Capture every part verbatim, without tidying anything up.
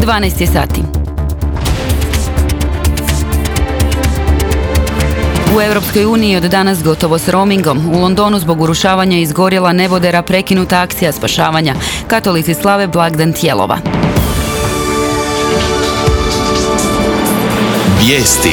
dvanaest je sati. U Europskoj uniji od danas gotovo s roamingom. U Londonu zbog urušavanja izgorjela nebodera prekinuta akcija spašavanja. Katolici slave blagdan Tijelova. Vijesti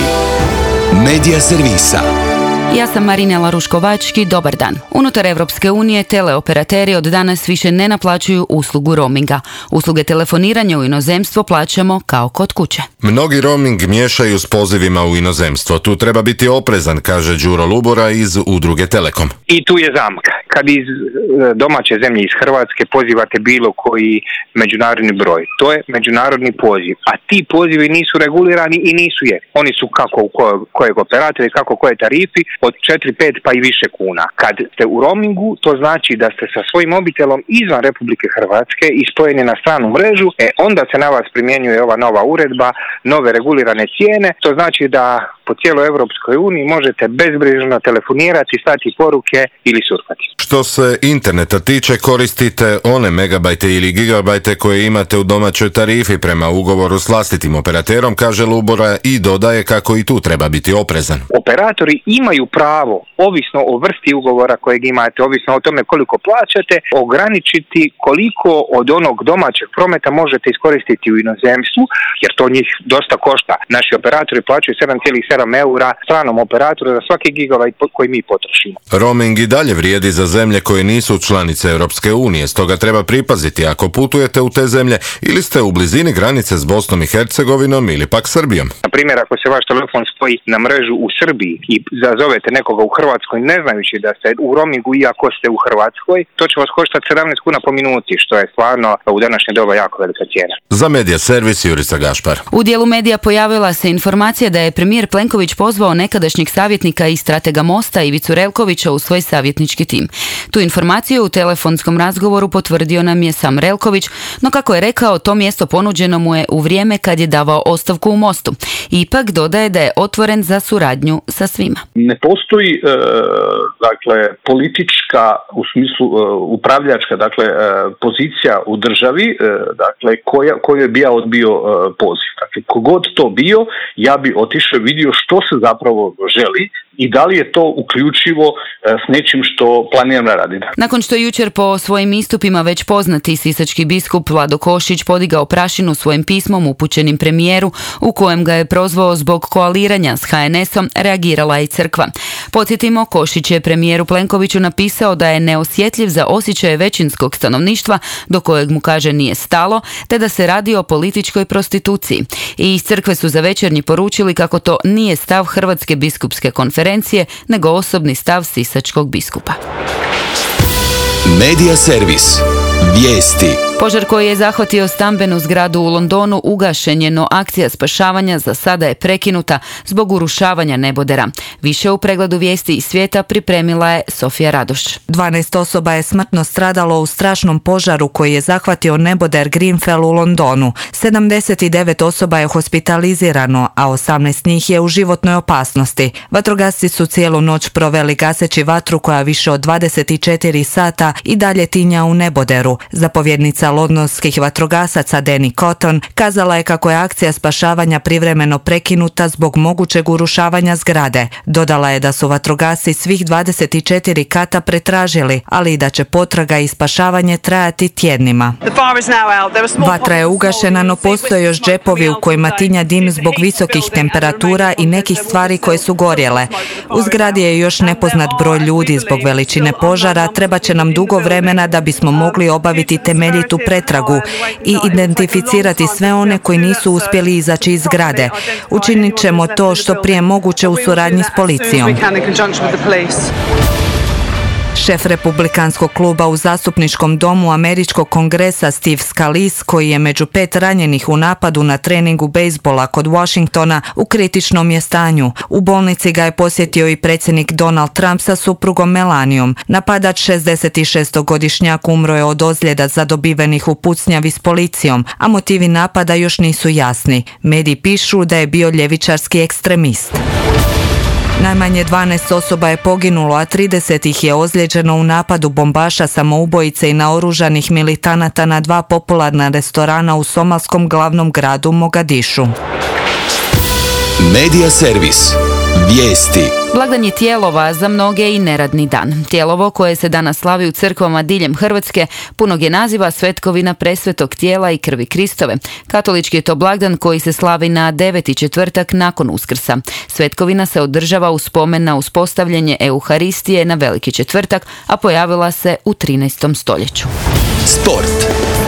Medija servisa. Ja sam Marinela Ruškovački, dobar dan. Unutar Evropske unije teleoperateri od danas više ne naplaćuju uslugu roaminga. Usluge telefoniranja u inozemstvo plaćamo kao kod kuće. Mnogi roaming miješaju s pozivima u inozemstvo. Tu treba biti oprezan, kaže Đuro Lubora iz udruge Telekom. I tu je zamka. Kad iz domaće zemlje, iz Hrvatske, pozivate bilo koji međunarodni broj, to je međunarodni poziv. A ti pozivi nisu regulirani i nisu je. Oni su kako u kojeg operatora i kako koje tarifi, od četiri, pet pa i više kuna. Kad ste u roamingu, to znači da ste sa svojim mobitelom izvan Republike Hrvatske i spojeni na stranu mrežu, e onda se na vas primjenjuje ova nova uredba, nove regulirane cijene. To znači da po cijeloj Europskoj uniji možete bezbrižno telefonirati, slati poruke ili surfati. Što se interneta tiče, koristite one megabajte ili gigabajte koje imate u domaćoj tarifi prema ugovoru s vlastitim operaterom, kaže Lubora, i dodaje kako i tu treba biti oprezan. Operatori imaju pravo, ovisno o vrsti ugovora kojeg imate, ovisno o tome koliko plaćate, ograničiti koliko od onog domaćeg prometa možete iskoristiti u inozemstvu, jer to njih dosta košta. Naši operatori plaćaju sedam zarez sedam eura stranom operatoru za svaki gigabajt koji mi potrošimo. Roaming i dalje vrijedi za zemlje koje nisu članice Europske unije, stoga treba pripaziti ako putujete u te zemlje ili ste u blizini granice s Bosnom i Hercegovinom ili pak Srbijom. Na primjer, ako se vaš telefon spoji na mrežu u Srbiji i zazovete nekoga u Hrvatskoj ne znajući da ste u roamingu iako ste u Hrvatskoj, to će vas koštati sedamnaest kuna po minuti, što je stvarno u današnje doba jako velika cijena. Za Medija servis Jurica Gašpar. U dijelu medija pojavila se informacija da je premijer Plenković pozvao nekadašnjeg savjetnika i stratega Mosta Ivicu Relkovića u svoj savjetnički tim. Tu informaciju u telefonskom razgovoru potvrdio nam je sam Relković, no kako je rekao, to mjesto ponuđeno mu je u vrijeme kad je davao ostavku u Mostu. Ipak dodaje da je otvoren za suradnju sa svima. Ne postoji e, dakle politička u smislu e, upravljačka dakle e, pozicija u državi e, dakle koja kojoj bi ja odbio e, poziv. Dakle, kogod to bio, ja bi otišao i vidio što se zapravo želi i da li je to uključivo s nečim što planiram raditi. Nakon što je jučer po svojim istupima već poznati sisački biskup Vlado Košić podigao prašinu svojim pismom upućenim premijeru u kojem ga je prozvao zbog koaliranja s ha en esom, reagirala i crkva. Podsjetimo, Košić je premijeru Plenkoviću napisao da je neosjetljiv za osjećaje većinskog stanovništva do kojeg mu kaže nije stalo, te da se radi o političkoj prostituciji. I iz crkve su za Večernji poručili kako to nije stav Hrvatske biskupske konferencije, nego osobni stav sisačkog biskupa. Medija servis. Vijesti. Požar koji je zahvatio stambenu zgradu u Londonu ugašen je, no akcija spašavanja za sada je prekinuta zbog urušavanja nebodera. Više u pregledu vijesti iz svijeta pripremila je Sofija Radoš. dvanaest osoba je smrtno stradalo u strašnom požaru koji je zahvatio neboder Grenfell u Londonu. sedamdeset devet osoba je hospitalizirano, a osamnaest njih je u životnoj opasnosti. Vatrogasci su cijelu noć proveli gaseći vatru koja više od dvadeset četiri sata i dalje tinja u neboderu. Zapovjednica londonskih vatrogasaca Danny Cotton kazala je kako je akcija spašavanja privremeno prekinuta zbog mogućeg urušavanja zgrade. Dodala je da su vatrogasci svih dvadeset četiri kata pretražili, ali i da će potraga i spašavanje trajati tjednima. Vatra je ugašena, no postoje još džepovi u kojima tinja dim zbog visokih temperatura i nekih stvari koje su gorjele. U zgradi je još nepoznat broj ljudi zbog veličine požara, treba će nam dugo vremena da bismo mogli obaviti temeljitu pretragu i identificirati sve one koji nisu uspjeli izaći iz zgrade. Učinit ćemo to što prije moguće u suradnji s policijom. Šef republikanskog kluba u zastupničkom domu Američkog kongresa Steve Scalise, koji je među pet ranjenih u napadu na treningu bejzbola kod Washingtona, u kritičnom je stanju. U bolnici ga je posjetio i predsjednik Donald Trump sa suprugom Melanijom. Napadač, šezdesetšestogodišnjak, umro je od ozljeda zadobivenih u pucnjavi s policijom, a motivi napada još nisu jasni. Mediji pišu da je bio ljevičarski ekstremist. Najmanje dvanaest osoba je poginulo, a trideset ih je ozlijeđeno u napadu bombaša, samoubojice i naoružanih militanata na dva popularna restorana u somalskom glavnom gradu Mogadišu. Medija servis. Vijesti. Blagdan je Tijelova, za mnoge i neradni dan. Tijelovo, koje se danas slavi u crkvama diljem Hrvatske, punog je naziva Svetkovina presvetog tijela i krvi Kristove. Katolički je to blagdan koji se slavi na deveti četvrtak nakon Uskrsa. Svetkovina se održava u spomen na uspostavljanje Euharistije na Veliki četvrtak, a pojavila se u trinaestom stoljeću. Sport.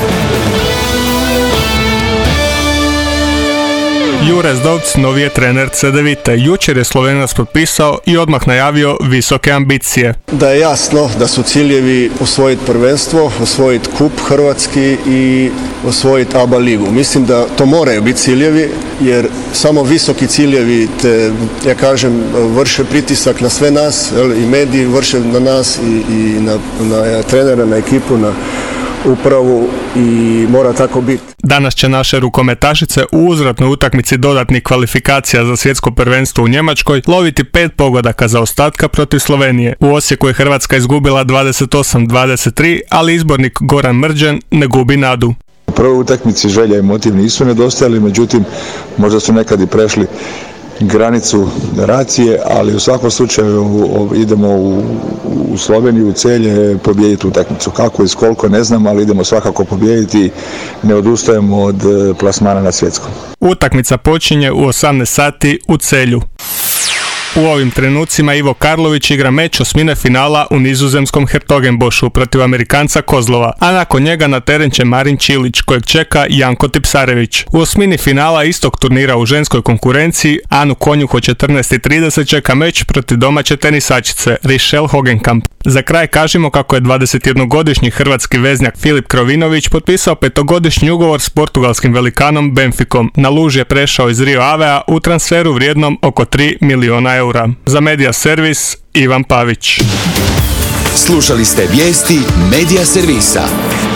Jure Zdovc novi je trener Cedevite. Jučer je Slovenac potpisao i odmah najavio visoke ambicije. Da je jasno da su ciljevi osvojiti prvenstvo, osvojiti kup hrvatski i osvojiti A B A ligu. Mislim da to moraju biti ciljevi, jer samo visoki ciljevi te, ja kažem, vrše pritisak na sve nas, i mediji vrše na nas i, i na, na trenera, na ekipu, na upravu, i mora tako biti. Danas će naše rukometašice u uzvratnoj utakmici dodatnih kvalifikacija za svjetsko prvenstvo u Njemačkoj loviti pet pogodaka zaostatka protiv Slovenije. U Osijeku je Hrvatska izgubila dvadeset osam dvadeset tri, ali izbornik Goran Mrđan ne gubi nadu. U prvoj utakmici želja i motiv nisu nedostajali, međutim možda su nekad i prešli granicu racije, ali u svakom slučaju idemo u, u Sloveniju, u Celje, pobijediti utakmicu. Kako i s koliko ne znam, ali idemo svakako pobijediti, ne odustajemo od plasmana na svjetskom. Utakmica počinje u osamnaest sati u Celju. U ovim trenucima Ivo Karlović igra meč osmine finala u nizozemskom Hertogenbošu protiv Amerikanca Kozlova, a nakon njega na teren će Marin Čilić, kojeg čeka Janko Tipsarević. U osmini finala istog turnira u ženskoj konkurenciji Anu Konjuh od četrnaest i trideset čeka meč protiv domaće tenisačice Richelle Hogenkamp. Za kraj kažemo kako je dvadesetjednogodišnji hrvatski veznjak Filip Krovinović potpisao petogodišnji ugovor s portugalskim velikanom Benficom. Na luž je prešao iz Rio Avea u transferu vrijednom oko tri miliona eura. Za Medija servis Ivan Pavić. Slušali ste vijesti Medija servisa.